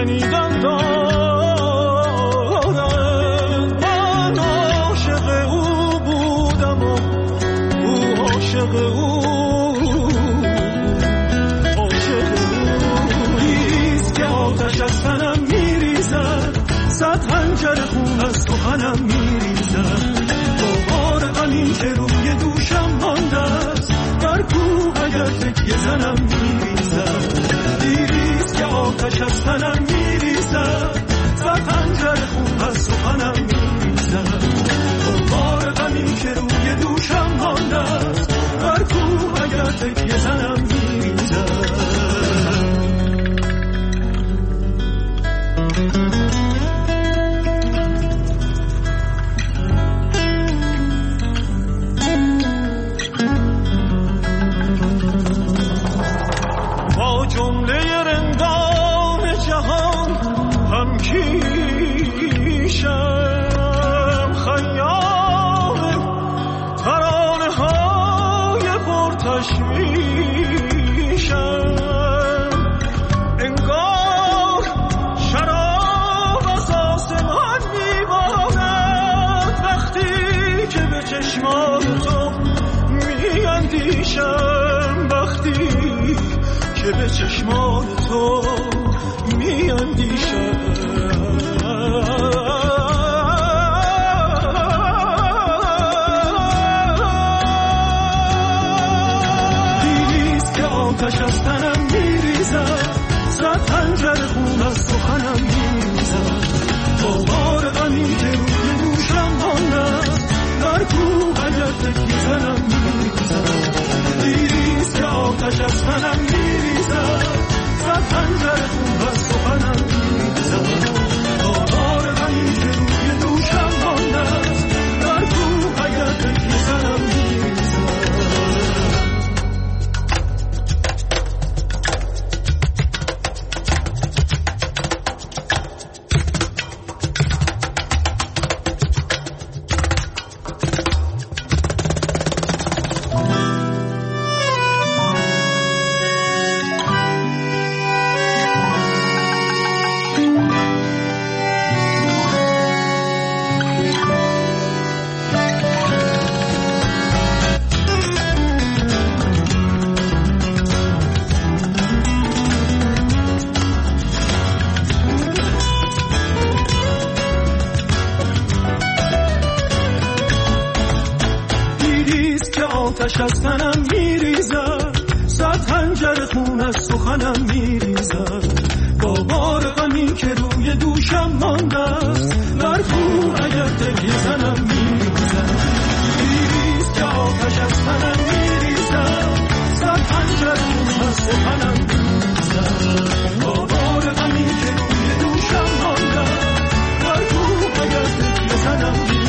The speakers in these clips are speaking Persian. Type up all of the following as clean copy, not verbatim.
شنیدن دارد. من عاشق او بودم و او عاشق او. آتش از تنم میریزد، صد خنجر خون از سخنم میریزد. بار غمی که روی دوشم مانده است، در کوه اگر تکیه زنم میریزد. دیریست که آتش از تنم میریزد، صد خنجر خون از سخنم میریزد. بار غمی که روی دوشم مانده است، در کوه اگر تکیه زنم میریزد. با جمله رندان جهان هم کیشم، خیام ترانه های پرتشویشم. انگار شراب از آسمان میبارد، وقتی که به چشمان تو میاندیشم، وقتی که به چشمان تو میاندیشم. دیریست که آتش از تنم میریزد، صد خنجر خون از سخنم میریزد. بار غمی که روی دوشم مانده است، در کوه اگر تکیه زنم میریزد. دیریست که آتش از تنم میریزد، صد خنجر خون از سخنم میریزد. بار غمی که روی دوشم مانده است، در کوه اگر تکیه زنم میریزد. آتش از تنم میریزد، صد خنجر خون از سخنم میریزد. با بار غمی که روی دوشم مانده است، در کوه اگر تکیه زنم میریزد. دیریست که آتش از تنم میریزد، صد خنجر خون از سخنم میریزد. با بار غمی که روی دوشم مانده است، در کوه اگر تکیه زنم میریزد.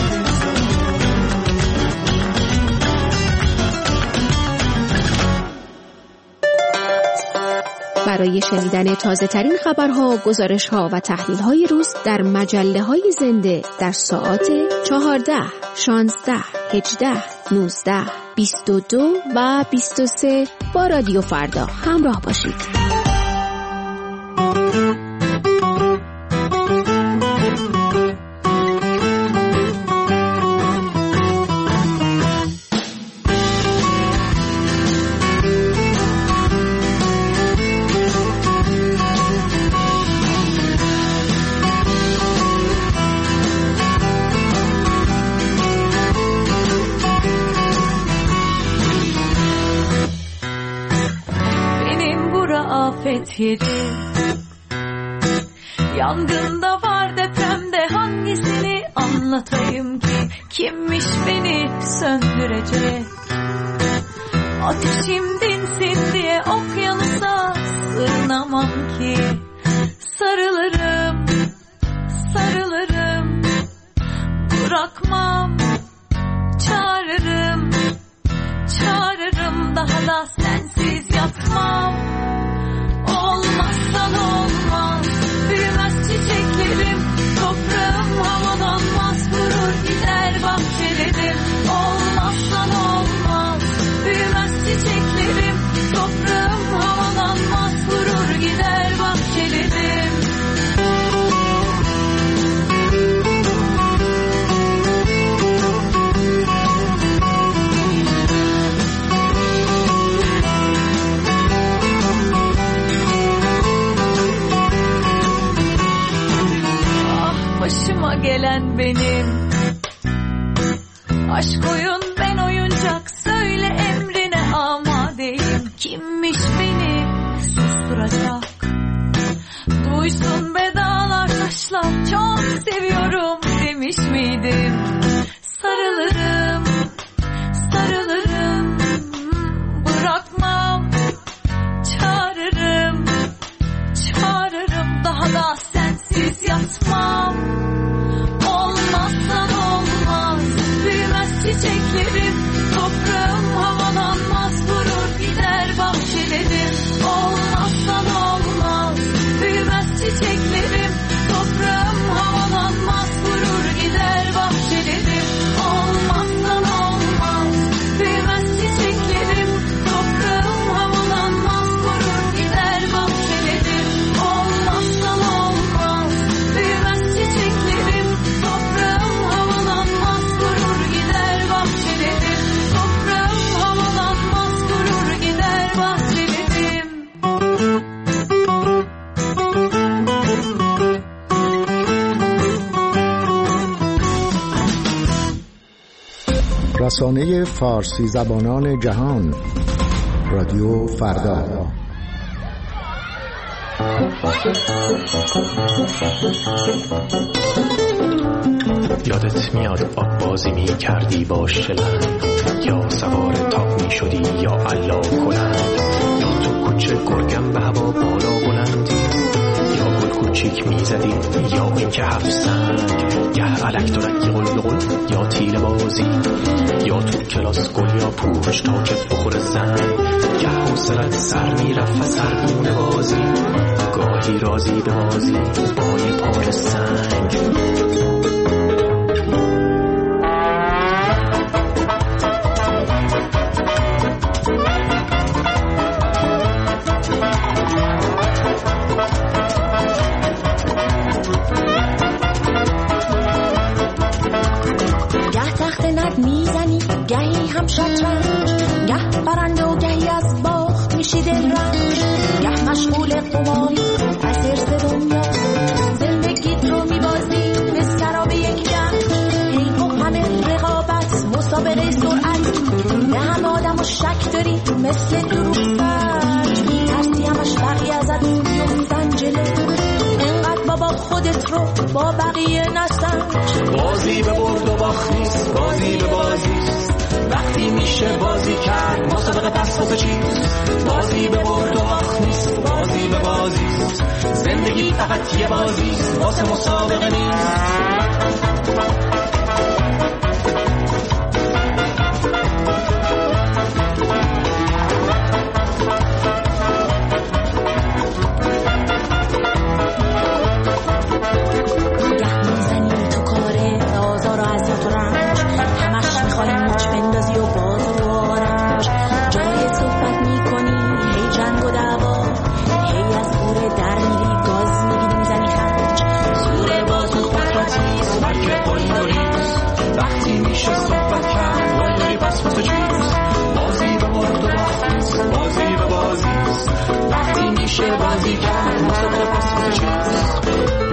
برای شنیدن تازه ترین خبرها، گزارش‌ها و تحلیل‌های روز در مجله‌های زنده در ساعات 14، 16، 18، 19، 22 و 23 با رادیو فردا همراه باشید. Yeri. Yangında var, depremde hangisini anlatayım ki? Kimmiş beni söndürecek? Ateşim dinsin diye okyanusa sığınamam ki. Sarılırım, sarılırım, bırakmam. Çağırırım, çağırırım, daha da sensiz yatmam. Olmazsan olmaz, büyümez çiçeklerim, toprağım havalanmaz, vurur gider bahçelerim. Olmazsan olmaz, büyümez çiçeklerim, toprağım havalanmaz, vurur gider bahçelerim. sen benim. Aşk oyun ben oyuncak, söyle emrine amadeyim. Kimmiş beni susturacak? Duysun bedalar taşlar, çok seviyorum demiş miydim? Sarılırım, sarılırım, bırakmam, çağırırım, çağırırım, daha da sensiz yatmam. Olmazsan olmaz, büyümez çiçeklerim, toprağım havalanmaz, vurur gider bahçelerim. Olmazsan olmaz, büyümez çiçeklerim, toprağım havalanmaz, vurur gider bahçelerim. Olmazsan olmaz, büyümez çiçeklerim, toprağım havalanmaz, vurur gider bahçelerim. Olmazsan olmaz, büyümez çiçeklerim, toprağım havalanmaz, vurur gider bahçelerim. Toprağım havalanmaz, vurur gider bahçelerim. رسانه فارسی زبانان جهان، رادیو فردا. یادت میاد آب بازی می کردی با شلنگ، یا سوار تاق می شدی یا علا کنند، یا تو کوچه گرگم به هوا بالا بلندی، یا گل کوچیک می زدی، یا اینکه هفت سنگ، گه الکترکی قل یا تیر بازی، یا تو کلاس گل یا پوش تا که بخور زنگ، گه حوصلت سر می رفت و سرگونه بازی، گاهی رازی به بازی با یه پای سنگ. گهی هم شطرنج، گه برنده و گهی از باخت میشی دلرنج، گه مشغول قماری از حرص دنیا، زندگیت رو میبازی مثل سراب یک گنج، حیف و همه رقابت مسابقه سرعت، به همه آدم و شک داری مثل دروغ سنج، میترسی همش بقیه ازت میفتن جلو، انقدر بابا خودت رو با بقیه نسنج. بازی به برد و باخت نیست، بازی به بازی وقتی میشه بازی کرد، مسابقه پس واسه چیست؟ بازی به برد و باخت نیست، بازی به بازی، زندگی فقط یه بازیست، واسه مسابقه نیست. بازی کرد مسابقه پس واسه چیست؟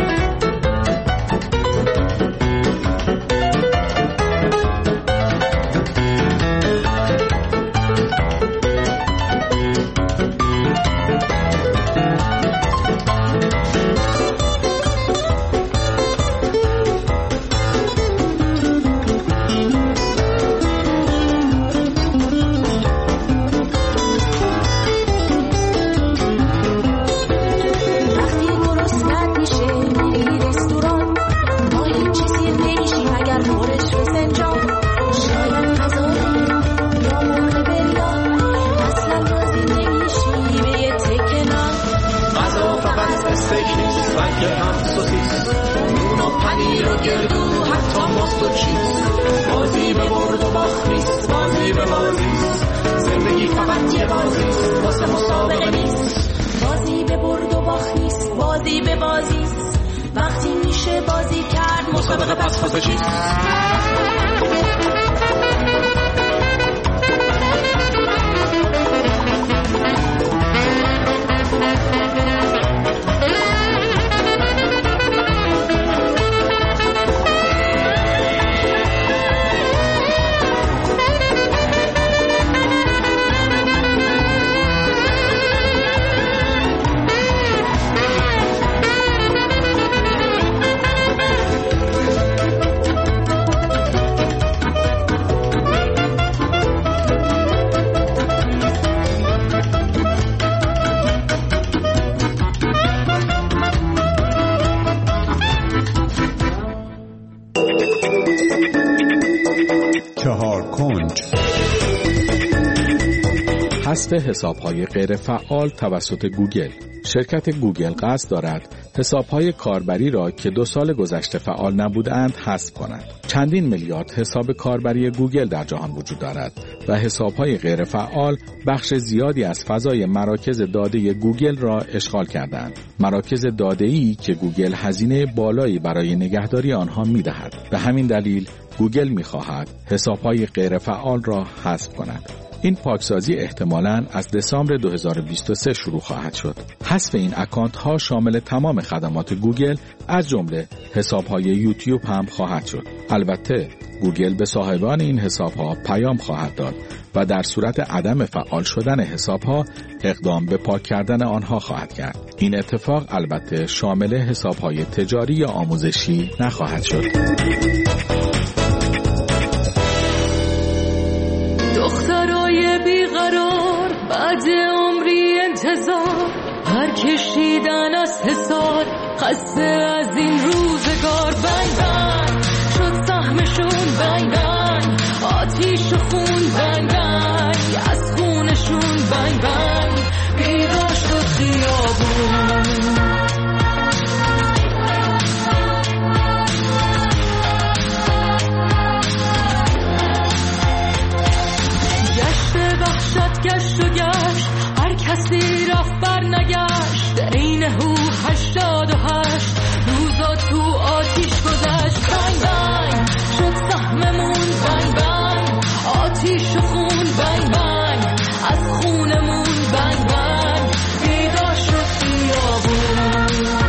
بازی به برد و باخت نیست، بازی به بازی، زندگی فقط یه بازیست، واسه مسابقه نیست. بازی به برد و باخت نیست، بازی به بازی، وقتی میشه بازی کرد مسابقه پس واسه چیست؟ بازنشسته حساب‌های غیر فعال توسط گوگل. شرکت گوگل قصد دارد حساب‌های کاربری را که 2 سال گذشته فعال نبودند حذف کند. چندین میلیارد حساب کاربری گوگل در جهان وجود دارد و حساب‌های غیر فعال بخش زیادی از فضای مراکز داده گوگل را اشغال کردند. مراکز داده‌ای که گوگل هزینه بالایی برای نگهداری آنها می‌دهد. به همین دلیل گوگل می‌خواهد حساب‌های غیر فعال را حذف کند. این پاکسازی احتمالاً از دسامبر 2023 شروع خواهد شد. حذف این اکانت ها شامل تمام خدمات گوگل از جمله حساب های یوتیوب هم خواهد شد. البته گوگل به صاحبان این حساب ها پیام خواهد داد و در صورت عدم فعال شدن حساب ها اقدام به پاک کردن آنها خواهد کرد. این اتفاق البته شامل حساب های تجاری یا آموزشی نخواهد شد. دخترای بیقرار بعد عمری انتظار پرکشیدن از حصار خسته از این روزگار بنگ بنگ شد سهمشون بنگ بنگ آتیش و خون بنگ بنگ از خونشون بنگ بنگ بیدار شد خیابون گشت و گشت هر کسی رفت بر نگشت در این هو 88 روزا تو آتیش گذشت بنگ بنگ شد سهممون بنگ بنگ آتیش و خون بنگ بنگ از خونمون بنگ بنگ بیدار شد خیابون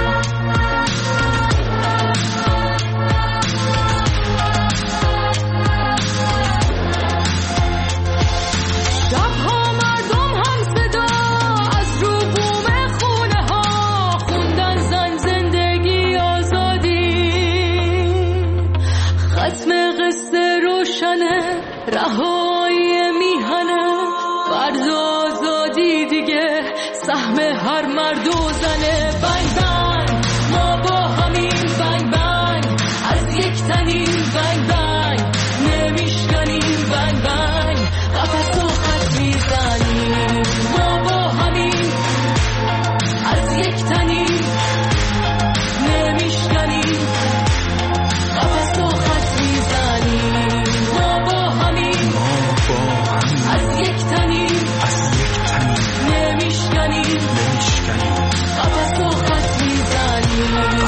رهایی میهنه فرض آزادی دیگه سهم هر مرد و زنه بنگ بنگ ما با همین بنگ بنگ از یک تنیم بنگ بنگ نمیشکنیم بنگ بنگ قفص و خط میزنیم ما با همین از یک تنیم نمیشکنیم قفص و خط میزنیم از یک تنیم نمیشکنیم قفص و خط میزنیم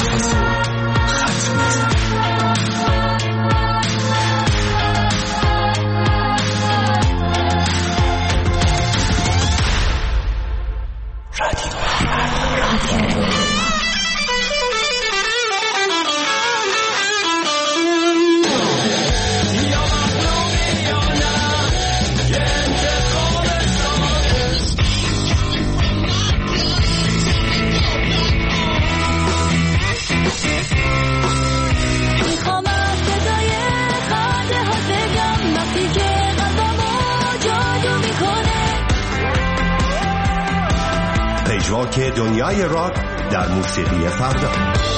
پژواک دنیای راک در موسیقی فردا.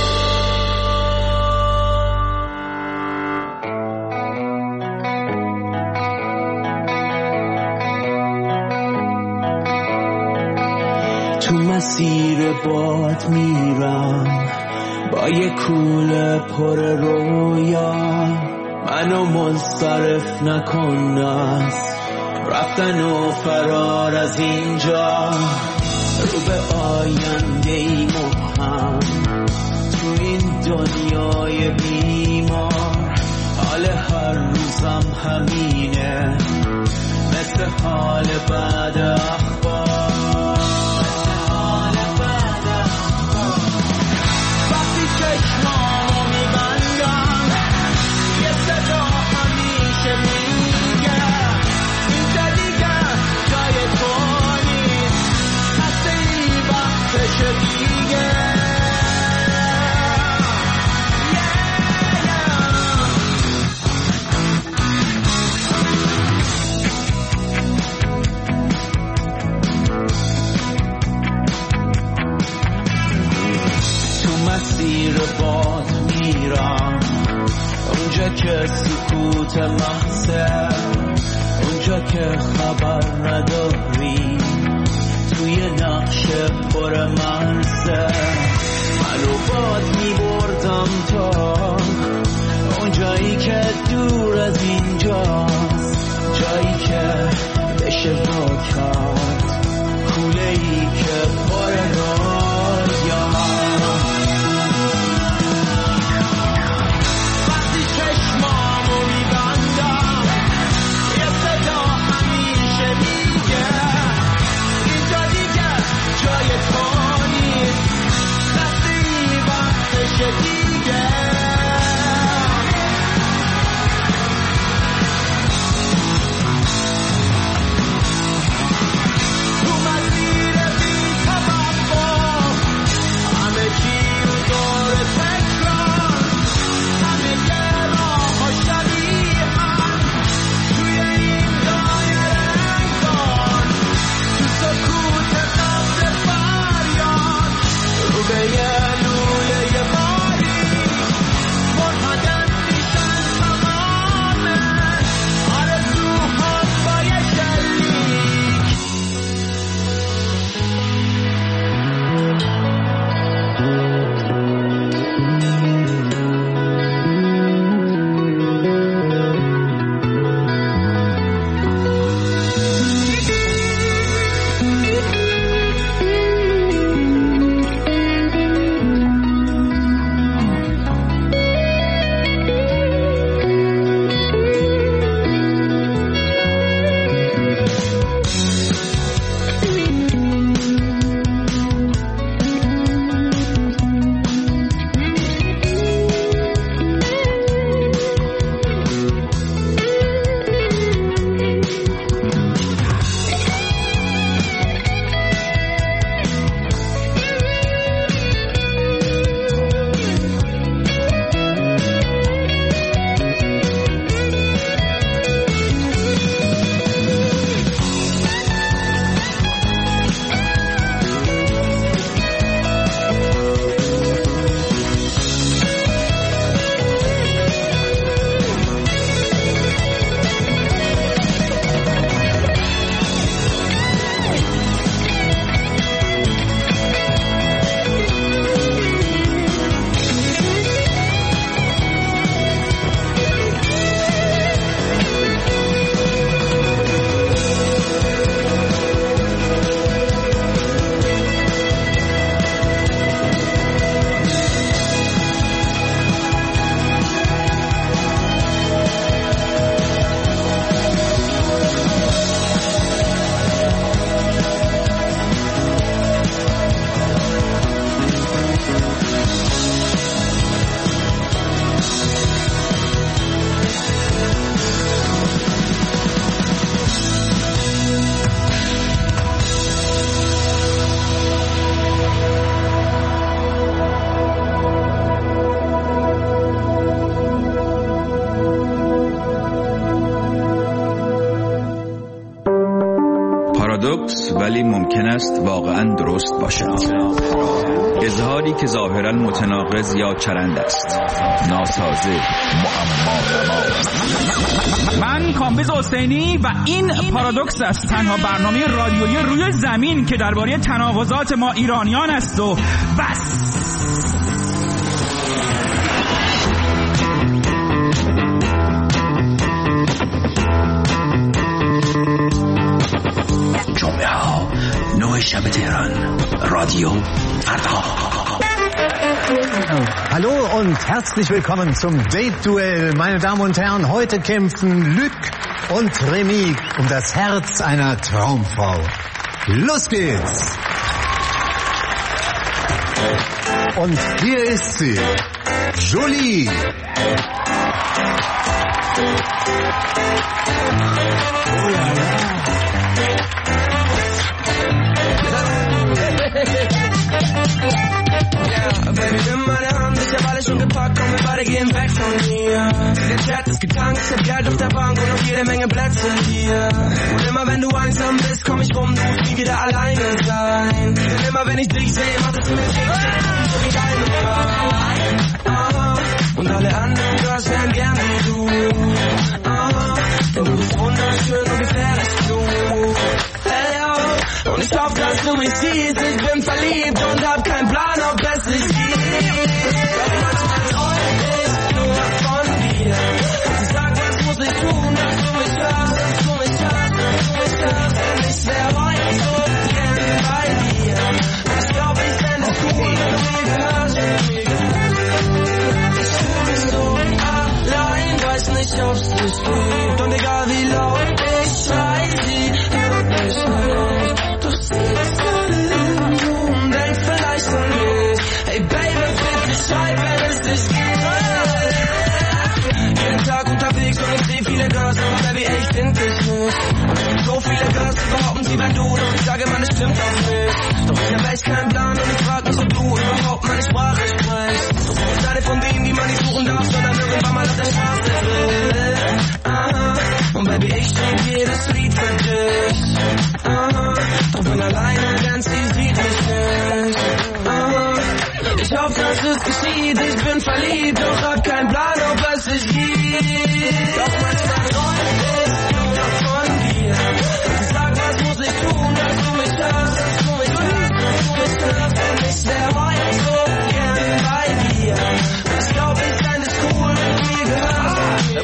تو مسیر باد میرم با یه کوله پر رویا منو منصرف نکن از رفتن و فرار از اینجا رو به آینده ای مبهم تو این دنیای بیمار حال هر روزم همینه مثل حال بعد اخبار وقتی چشمامو میبندم یه صدا همیشه میگه اینجا دیگه جای تو پشه دیگه تو مسیر باد میرم اونجا که سکوت محضه اونجا که خبر نداری توی نقش پر مرزه منو باد میبردم تا اون جایی که دور از اینجاست، جایی که بشه باکت کوله ای که پر رایم. وقتی چشمامو میبندم یه صدا همیشه میگه اینجا دیگه جای تو نیست، رفتی وقتشه دیگه. پارادوکس ولی ممکن است واقعا درست باشد. اظهاری که ظاهرا متناقض یا چرند است، ناسازه، معما. من کامبیز حسینی و این پارادوکس است، تنها برنامه رادیویی روی زمین که درباره تناقضات ما ایرانیان است و بس. شب تهران Radio Farda. Hallo und herzlich willkommen zum Date-Duell. Meine Damen und Herren, heute kämpfen Luc und Remy um das Herz einer Traumfrau. Los geht's! Und hier ist sie, Jolie. Oh la la. Baby, nimm meine Hand, ich hab alles schon gepackt, komm, wir beide gehen weg von hier. Der Chat ist getankt, ich hab Geld auf der Bank und noch jede Menge Plätze hier. Und immer wenn du einsam bist, komm ich rum, du musst nie wieder alleine sein. Denn immer wenn ich dich sehe, macht es mir so wie deine Frau. Und alle anderen Girls wären gern wie du. Denn du bist wunderschön und du mich siehst, ich bin verliebt und hab keinen Plan, ob es sich gibt. Doch manchmal träum ich nur von dir. Sag, was muss ich tun, dass du mich hörst, dass du mich hörst, dass du mich hörst. Und ich wär heute so gern bei dir. Ich glaub, ich fänd es cool, wenn du mir gehörst. Ich fühl mich so allein, weiß nicht, ob's dich gibt. Und egal wie laut ich schrei, sie hört mich nicht. Doch sie ist alle im Zoom, denkt vielleicht an mich. Hey Baby, bitte schreib, wenn es dich gibt. Jeden Tag unterwegs und ich seh viele Girls, aber Baby, ey, ich find dich nicht. So viele Girls, die behaupten, sie wären du, doch ich sage, man, es stimmt auch nicht. Doch ich hab echt keinen Plan und ich frag mich, ob du überhaupt meine Sprache sprichst. Doch du bist eine von denen, die man nicht suchen darf, sondern irgendwann mal auf der Straße will. Aha. Und Baby, ich schreib jedes Lied für dich. Aha. Doch bin allein und ganz sie sieht mich nicht. Aha. Ich hoff, dass es geschieht, ich bin verliebt, doch hab keinen Plan, ob es sich gibt. Doch manchmal träum ich nur von dir. Sag, was muss ich tun, dass du mich hörst, dass du mich hörst, dass du mich hörst. Und ich wär heute so gern bei dir. Ich glaub, ich fänd es cool, wenn du mir gehörst.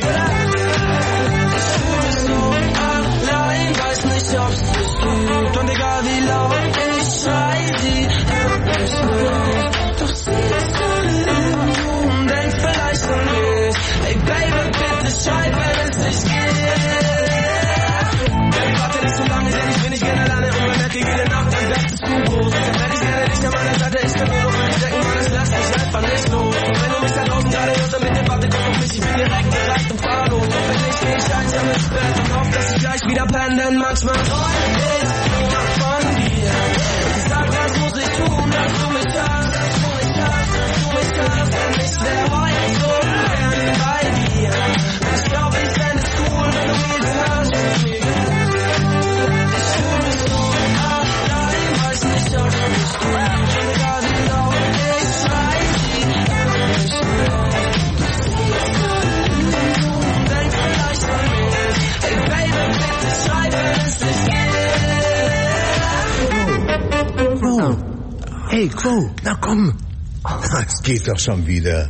Ich fühl mich so allein, weiß nicht, ob's dich gibt. Und egal wie laut ich schrei, sie hört mich nicht. Doch sie ist alle im Zoom, denkt vielleicht an mich. Hey Baby, bitte schreib, wenn es dich gibt. Baby, warte nicht so lange, denn ich bin nicht gerne alleine. Und man merke jede Nacht, dann wird es zu groß. Dann werd ich gerne nicht an meiner Seite, ich kann nur noch an dich denken, Mann, es lässt mich einfach nicht los. Und wenn du mich da draußen gerade hörst, dann bitte warte kurz auf mich, ich bin direkt bereit und fahr los. Und wenn nicht, geh ich einsam ins Bett und hoff, dass ich gleich wieder penne, denn manchmal träum ich nur von dir. Sag, was muss ich tun, dass du mich hörst, dass du mich hörst, dass du mich hörst. Und ich wär heute so gern bei dir. Ich glaub, ich fänd es cool, wenn du mir gehörst. Ich fühl mich so allein, weiß nicht, ob es mich gibt. Und egal wie laut ich schrei, sie hört mich nicht. Doch sie ist alle im Zoom, denkt vielleicht an mich. Hey Baby, bitte schreib, wenn es dich gibt. Quo. Hey, Quo, na komm. Es geht doch schon wieder.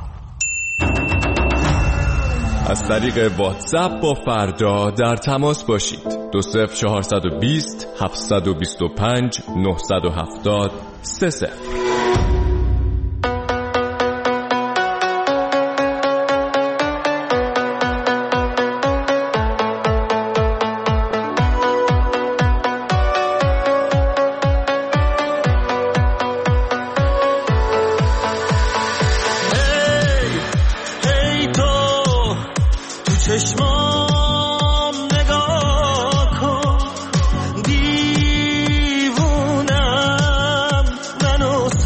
از طریق واتساپ با فردا در تماس باشید. 20420 725 970 30. چشمام نگاه کن دیوونم منو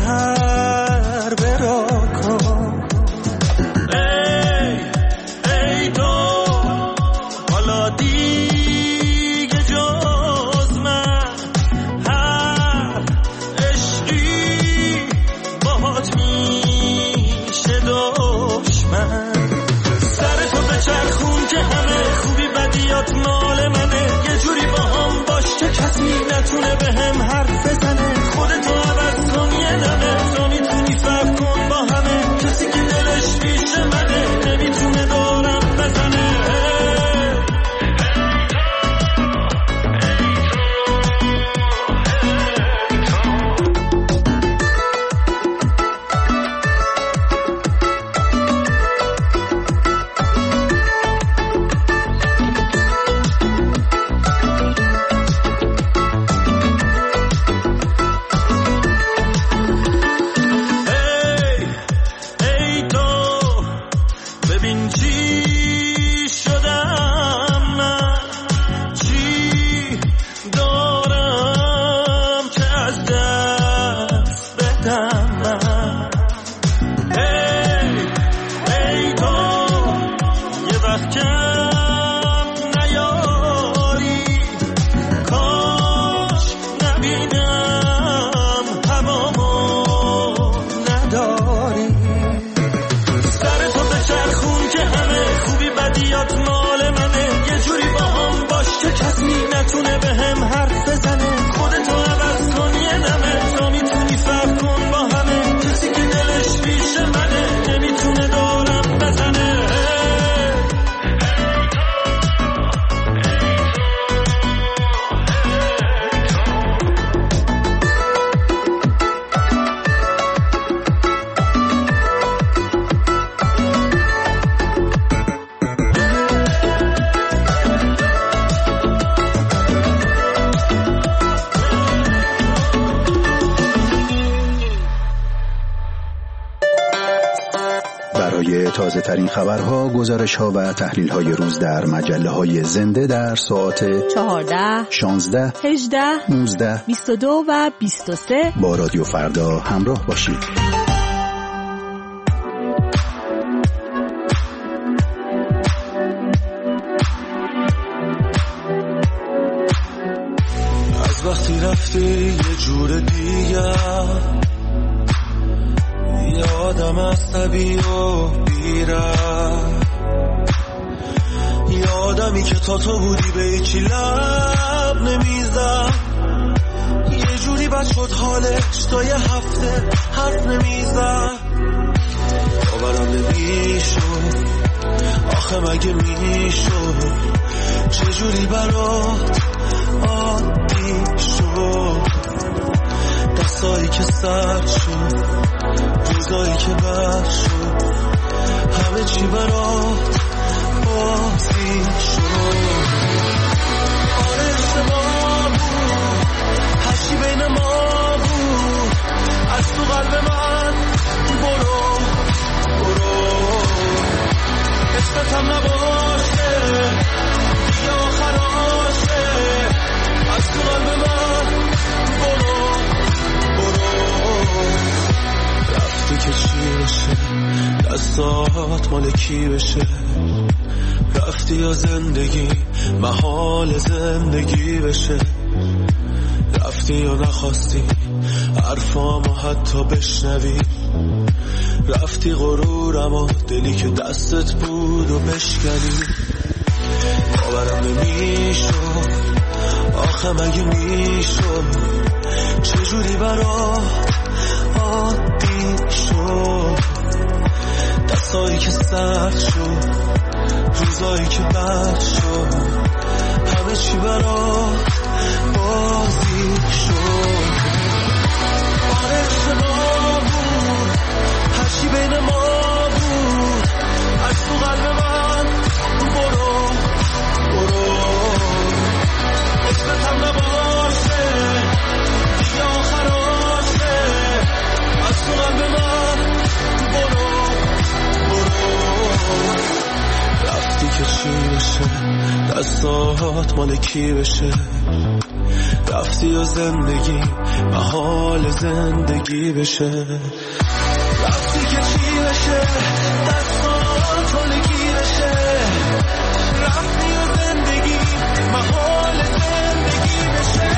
برای تازه ترین خبرها، گزارش‌ها و تحلیل‌های روز در مجله‌های زنده در ساعت 14 16 18 19 22 و 23 با رادیو فردا همراه باشید. از وقتی رفتی یه جور دیگه، یادم عصبی و بیره، یادمی که تا تو بودی به هیچی لب نمیزد، یه جوری بد شد حالش تا یه هفته حرف نمیزد. باورم نمیشد، آخه مگه میشد چجوری برات عادی شد، دستایی که سرد شد، روزایی که بد شد، همه چی برات بازی شد. آره اشتباه بود، هرچی بین ما بود، از تو قلب من برو برو، اسمتم نباشه دیگه آخراشه، از تو قلب من برو برو. رفتی که چی بشه، دستات مال کی بشه، رفتی یا زندگی محال زندگی بشه، رفتی یا نخواستی حرفامو حتی بشنوی، رفتی غرورم و دلی که دستت بود و بشکنی. باورم نمیشد، آخه مگه میشد چجوری برات عادی شد، دستایی که سرد شد، روزایی که بد شد، همه چی برات بازی شد. آره اشتباه بود، هرچی بین ما بود، از تو قلب من برو برو، اسمتم نباشه دیگه آخراشه، از تو قلب من برو برو. رفتی که چی بشه، دستات مال کی بشه، رفتی یا زندگی محال زندگی بشه، رفتی که چی بشه، دستات مال کی بشه، رفتی یا زندگی محال زندگی بشه.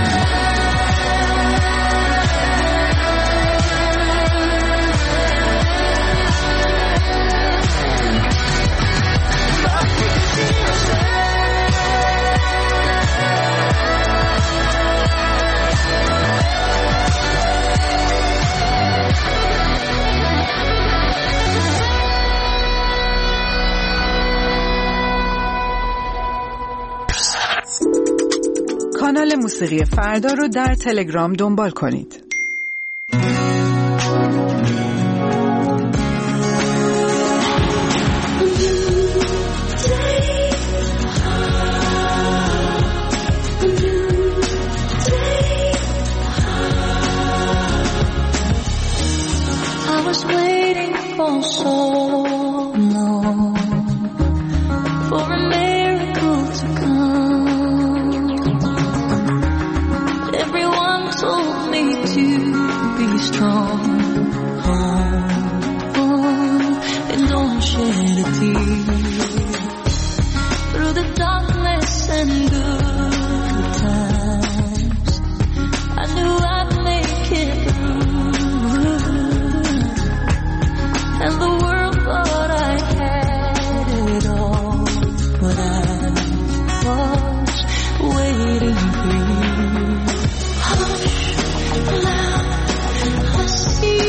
کانال موسیقی فردا رو در تلگرام دنبال کنید. See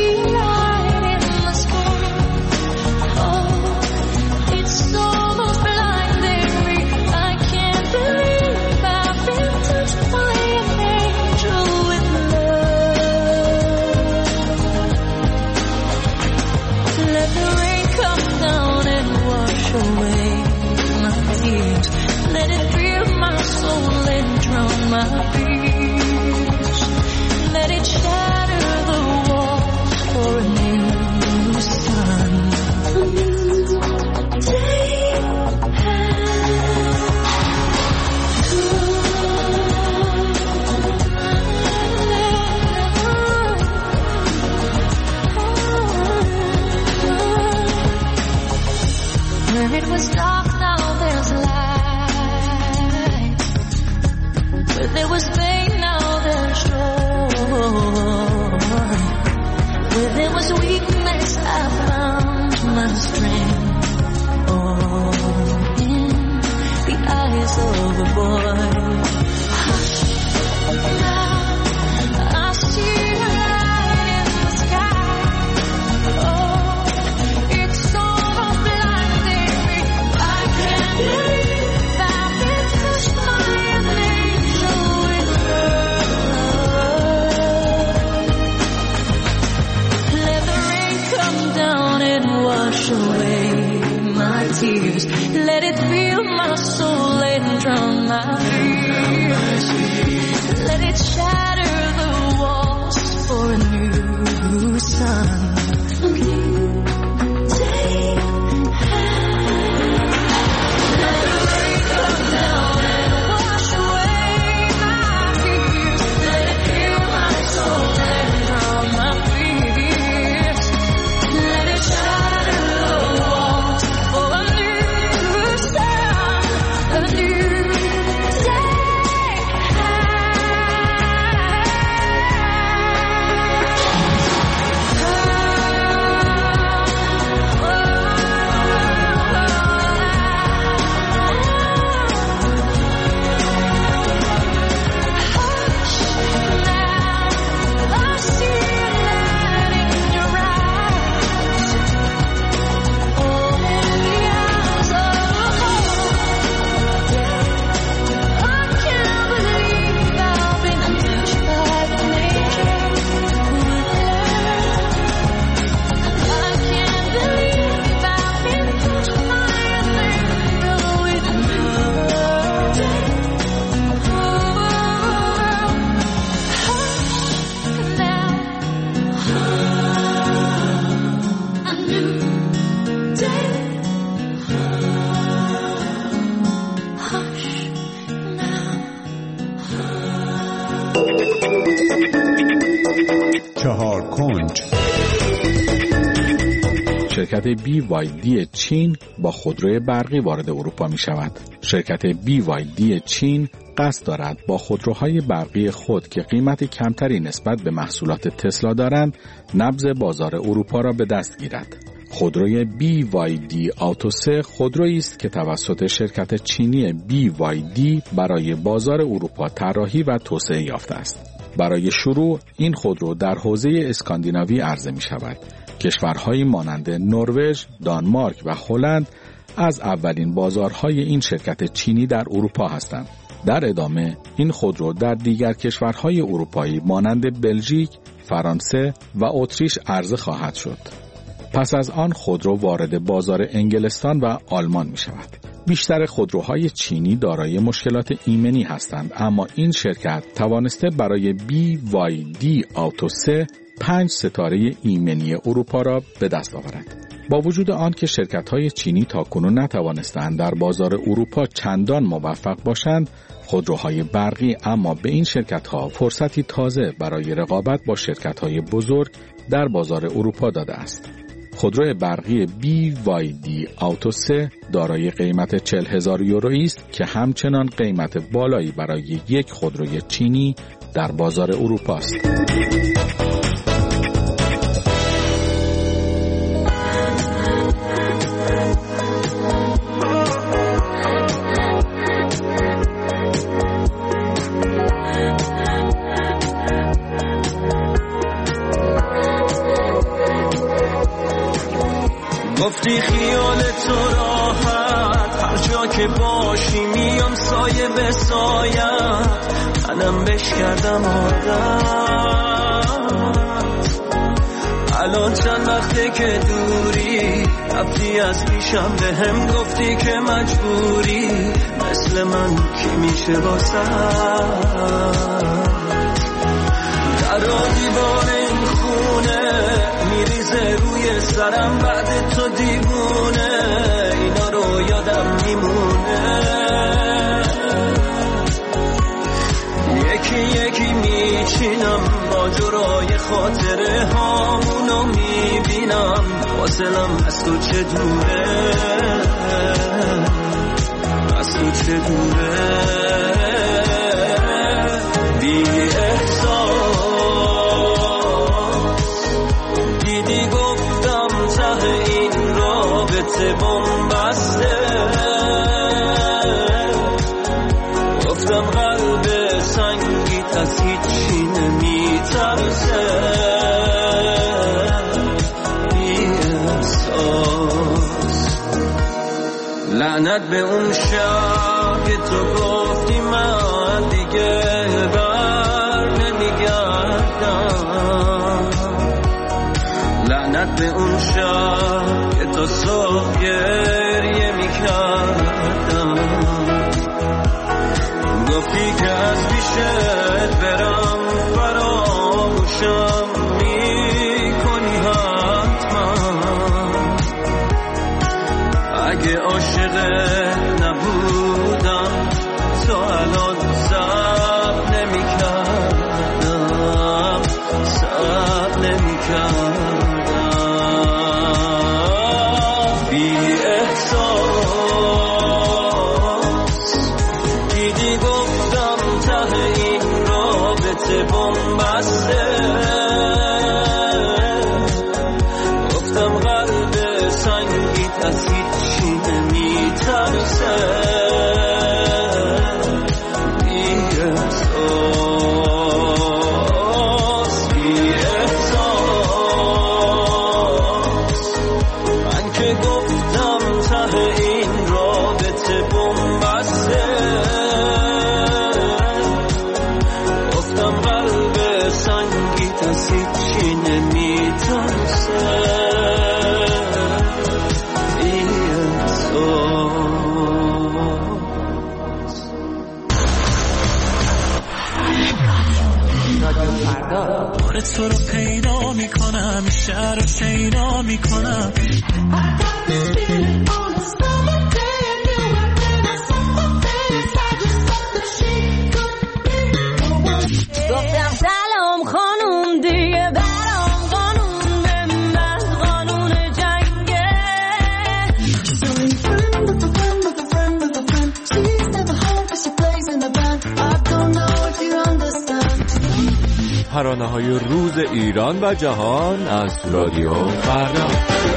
was dark, now there's light. Where there was pain, now there's joy. Where there was weakness, I found my strength. Oh, in the eyes of a boy. Hush, now I see a light in the sky. Oh, it's so blinding me. I can't believe that it touched my angel with love. Let the rain come down and wash away my tears. Let it fill my soul and drown my fears. Let it shatter the walls for a new sun. A new day. Let the rain come down and wash away my tears. Let it fill my soul and drown my fears. Let it shatter the walls for a new sun. A new day. چهار کنج. شرکت BYD چین با خودروی برقی وارد اروپا می شود. شرکت BYD چین قصد دارد با خودروهای برقی خود که قیمت کمتری نسبت به محصولات تسلا دارند، نبض بازار اروپا را به دست گیرد. خودروی BYD آتو 3 خودرویی است که توسط شرکت چینی BYD برای بازار اروپا طراحی و توسعه یافته است. برای شروع این خودرو در حوزه اسکاندیناوی عرضه می شود. کشورهایی مانند نروژ، دانمارک و هلند از اولین بازارهای این شرکت چینی در اروپا هستند. در ادامه این خودرو در دیگر کشورهای اروپایی مانند بلژیک، فرانسه و اتریش عرضه خواهد شد. پس از آن خودرو وارد بازار انگلستان و آلمان می شود. بیشتر خودروهای چینی دارای مشکلات ایمنی هستند، اما این شرکت توانسته برای BYD آتو 3 5 ستاره ایمنی اروپا را به دست آورد. با وجود آن که شرکت‌های چینی تاکنون نتوانستند در بازار اروپا چندان موفق باشند، خودروهای برقی اما به این شرکت‌ها فرصتی تازه برای رقابت با شرکت‌های بزرگ در بازار اروپا داده است. خودرو برقی BYD آتو 3 دارای قیمت 40,000 یورو است که همچنان قیمت بالایی برای یک خودروی چینی در بازار اروپا است. گفتی خیال تو راحت هر جا که باشی میام سایه به سایت، منم بش کردم عادت. الان چند وقته که دوری رفتی از پیشم، به هم گفتی که مجبوری مثل من کی میشه واسه در دیوار این خونه میریزه روی سرم بعد تو دیوونه، اینا رو یادم میمونه. یکی یکی میچینم با جرای خاطره هامونو میبینم، فاصلم از تو چه دوره، از تو چه دوره. بی احساس دیدی گفتم ته این رابطه بنبسته، گفتم قلب سنگیت از هیچی نمیترسه. بی احساس لعنت به اون شب که تو گفتی من دیگه بر نمیگردم، لعنت به اون شب که تو صبح گریه میکردم، گفتی که از پیشت برم فراموشم میکنی حتما. اگه عاشقت نبودم تو الان صبر نمیکردم، صبر نمیکردم. بی احساس دیدی گفتم ته این رابطه بنبسته، گفتم قلب سنگیت از هیچی نمیترسه. بی احساس، بی احساس من که گفتم ته این رابطه بنبسته، گفتم قلب سنگیت از هیچی نمیترسه. بار تو رو پیدا میکنم، شهر رو شیدا میکنم. گفتم سلام خانوم دیگه برام قانون به من قانون جنگه. ترانه‌های روز ایران و جهان از رادیو فردا.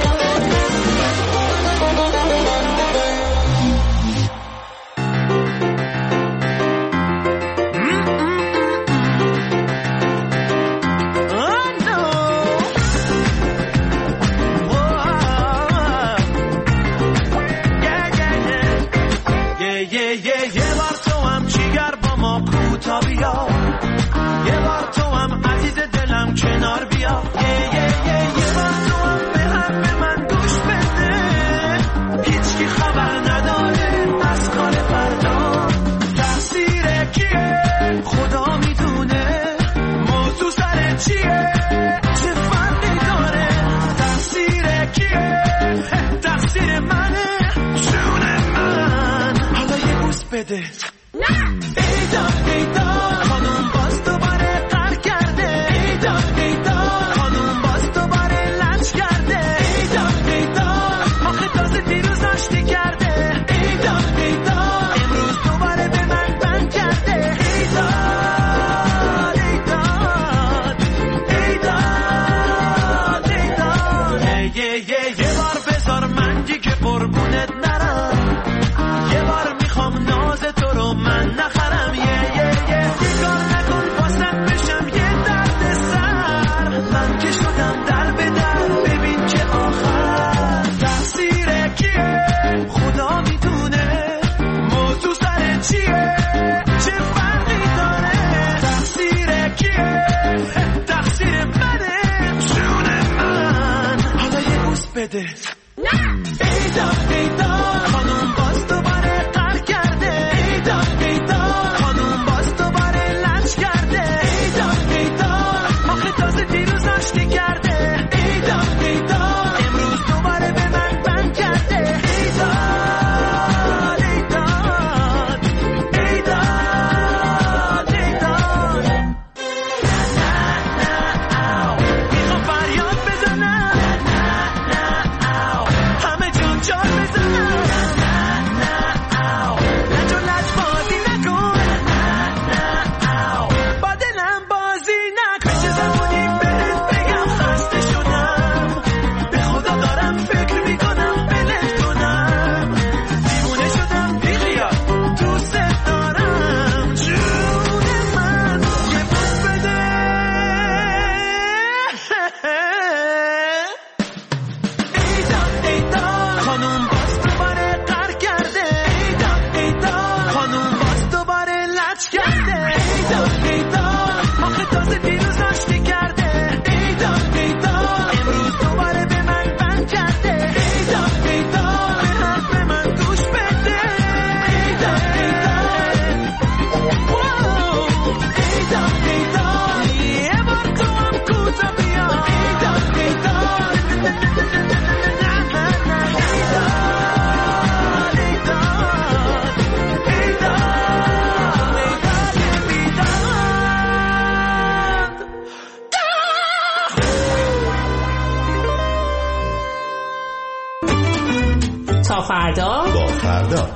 یه بار تو هم جیگر با ما کوتا بیا، یه بار تو هم عزیز دلم کنار بیا. یه بار تو هم به حرف من گوش بده، هیچکی خبر نداره از کار فردا. تقصیر کیه خدا میدونه، موضوع سر چیه چه فرقی داره. تقصیر کیه تقصیر منه جون من، حالا یه بوس بده. ایدا خانوم باز دوباره قهر کرده، ایدا خانوم باز دوباره لج کرده. ایدا آخه تازه دیروز آشتی کرده. ایدا امروز دوباره به من بند کرده. یه بار بذار من دیگه قربونت نرم، یه بار میخوام ناز تو رو من نخرم. یه کار نکن واسم بشم یه درد سر، من که شدم در به در ببین که آخر. تقصیر کیه خدا میدونه، موضوع سر چیه چه فرقی داره. تقصیر کیه تقصیر منه جون من، حالا یه بوس بده. ایدا خانوم باز دوباره قهر کرده. ایدا خانوم باز دوباره لج کرده. ایدا آخه تازه دیروز آشتی کرده. ایدا امروز دوباره به من بند کرده. میخوام فریاد بزنم، تا فردا با فردا.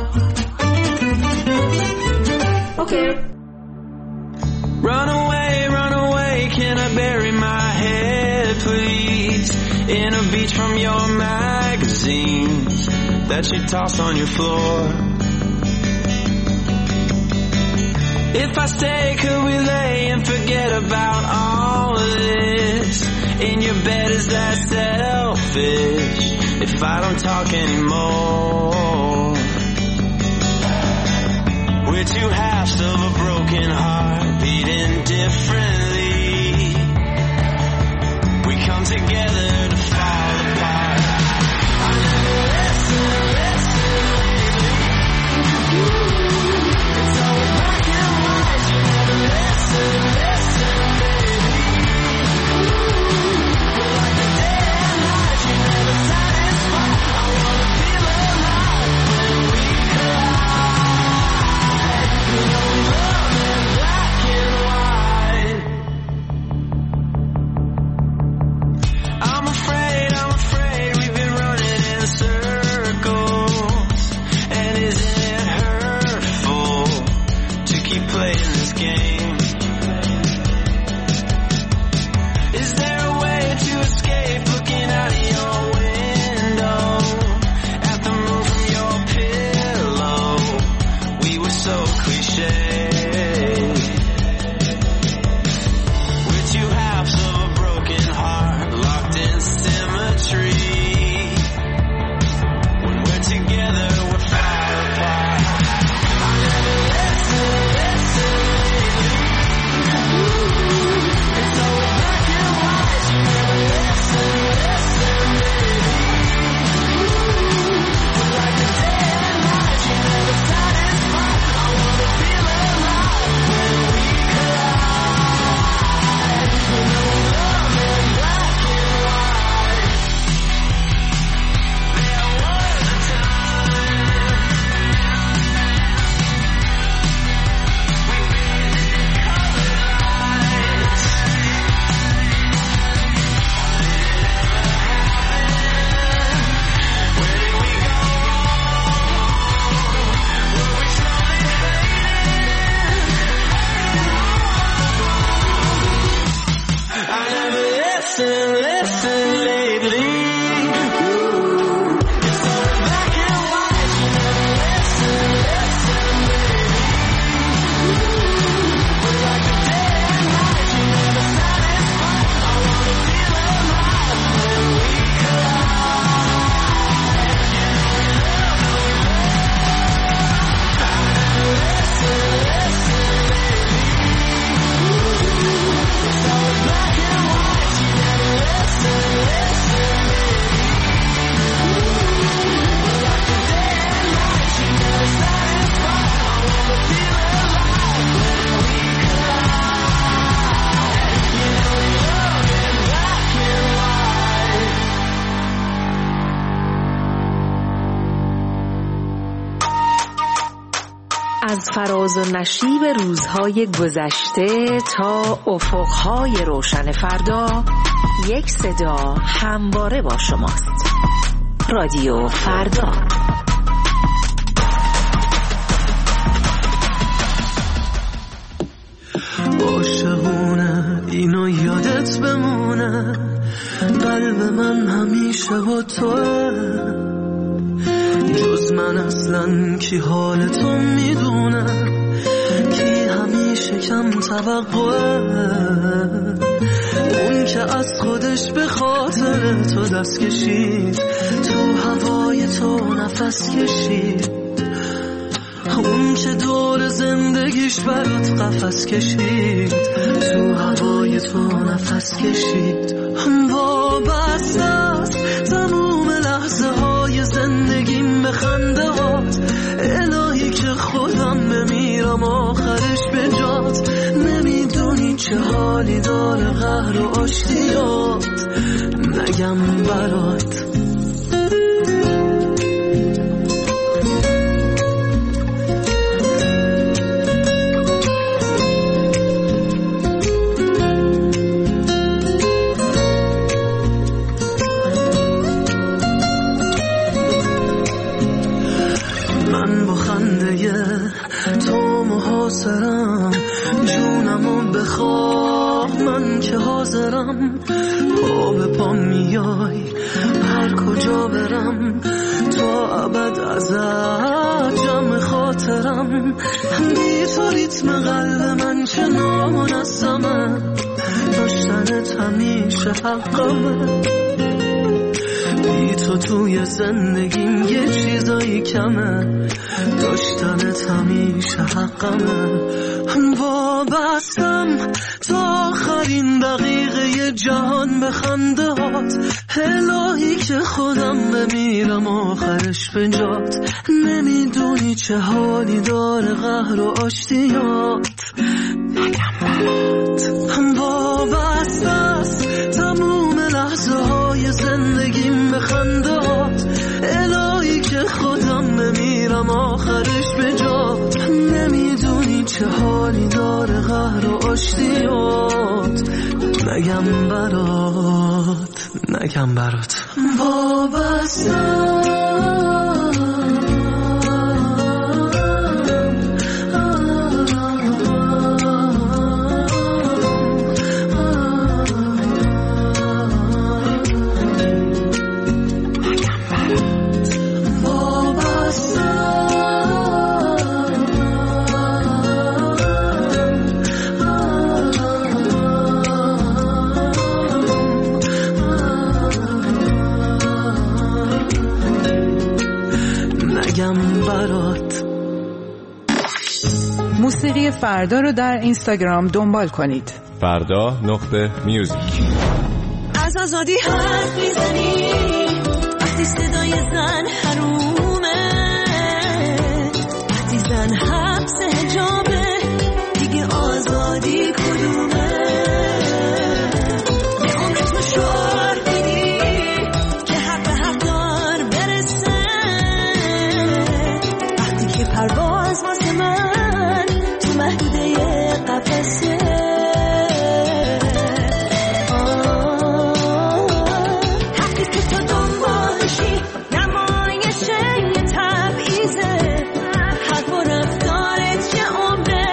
اوکی. Run away, can I bury my head, please, in a beach from your magazines that you toss on your floor. If I stay, could we lay and forget about all of this? In your bed, is that selfish if I don't talk anymore? We're two halves of a broken heart beating differently. We come together to fall apart. I never listen, it's always black and white. You never listen, baby. We're like the day and night. You never satisfy. I wanna feel alive when we collide. You know we love in black and white. I'm afraid we've been running in circles. And isn't it hurtful to keep playing this game? Is there a way to escape looking out of your window at the moon from your pillow? We were so cliche. We're two halves of a broken heart locked in symmetry. When we're together, we're far apart. I never listen, it's always black and white. You never listen, baby. We're like the day and night. You never satisfy. I wanna feel alive when we collide. You know we love in black and white. There was a time we visited colored lights. Where did we go wrong? Were we slowly fading? I never listen lately. It's always black and white. You never listen, baby. We're like the day and night. You never satisfy. I wanna feel alive when we collide. You know we love in I never listen, baby. It's always black and white. You never listen, baby. We're like the day and night. You never satisfy. I wanna feel alive when we collide. You know we love in black and white. از فراز و نشیب روزهای گذشته تا افقهای روشن فردا، یک صدا همواره با شماست. رادیو فردا. عاشقونه اینو یادت بمونه، قلب من همیشه با توه، جز من اصلا کی حال تو میدونه، کی همیشه کم توقعه، اون که از خودش به خاطر تو دست کشید، تو هوای تو نفس کشید، اون که دور زندگیش برات قفس کشید، تو هوای تو نفس کشید. وابسته است تموم لحظه های زندگیم به خنده هات، الهی که خودم بمیرم آخرش به جات، نمیدونی چه حالی داره قهر و آشتیات، نگم برات. سینه تو محاصرم، جونمو بخواه من که حاضرم، پا به پا میای هر کجا برم، تا ابد ازت جمع خاطرم. بی تو ریتم قلب من چه نامنظمه، داشتنت همیشه حقمه. بی تو توی زندگیم یه چیزایی کمه، داشتنت همیشه حقمه. وابستم تا آخرین دقیقه جهان به خنده هات، الهی که خودم بمیرم آخرش به جات. نمیدونی چه حالی داره قهر و آشتیات، نگم برات. وابسته است تموم لحظه های زندگیم به خندات، الهی که خودم بمیرم آخرش به جات. نمیدونی چه حالی داره قهر و آشتیات، نگم برات، نگم برات. وابستم موسیقی فردا رو در اینستاگرام دنبال کنید. فردا.music. از آزادی حرف میزنی وقتی صدای زن حرومه، وقتی زن حبس حجابه دیگه آزادی کدومه؟ به عمرت مشوار دیدی که حق به حق دار برسه، وقتی که پرواز واسه من تو محدوده قفسه. حقی که تو دنبالشی نمایشه یه تبعیزه، حرف و رفتارت چه عمره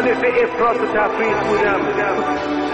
مخالف افراط و تفریط بودم.